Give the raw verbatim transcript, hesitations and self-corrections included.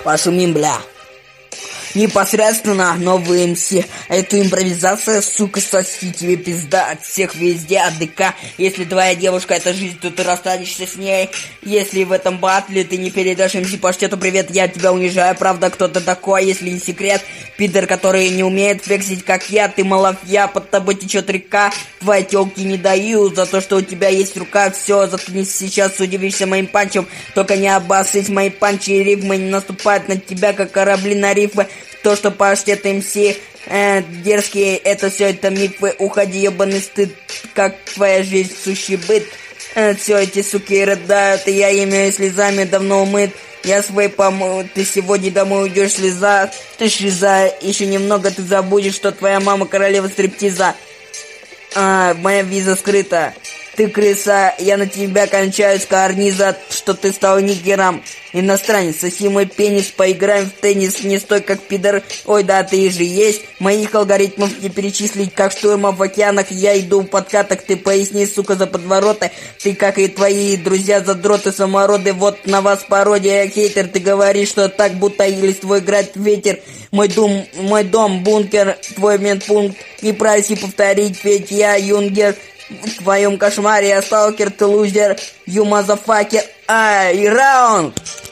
Пошумим, бля. Непосредственно новый эм си. Эту импровизация, сука, соси тебе пизда от всех везде, от ДК. Если твоя девушка это жизнь, то ты расстанешься с ней. Если в этом батле ты не передашь эм си Паштету привет, я тебя унижаю. Правда, кто ты такой, если не секрет? Пидор, который не умеет флексить, как я. Ты малафья, под тобой течет река. Твои тёлки не дают за то, что у тебя есть рука. Все, заткнись сейчас, удивишься моим панчем. Только не обоссыть мои панчи и рифмы. Не наступают на тебя, как корабли на рифы. То, что Паштет эм си э, дерзкие, это все это мифы. Уходи, ебаный стыд, как твоя жизнь, сущий быт. э, Все эти суки рыдают, и я ими слезами давно умыт. Я свой помыл, ты сегодня домой уйдешь слеза. Ты шиза, еще немного ты забудешь, что твоя мама королева стриптиза. а, Моя виза скрыта. Ты крыса, я на тебя кончаю с карниза, что ты стал нигером. Иностранец, соси мой пенис, поиграем в теннис, не стой как пидор. Ой, да, ты же есть. Моих алгоритмов не перечислить, как штурмов в океанах. Я иду в подкатах, ты поясни, сука, за подвороты. Ты, как и твои друзья, задроты, самороды. Вот на вас пародия, хейтер. Ты говоришь, что так, будто листвой играет ветер. Мой дом, мой дом, бункер, твой медпункт. Не проси повторить, ведь я юнгер. В твоем кошмаре я сталкер, ты лузер, you motherfucker, ай, раунд!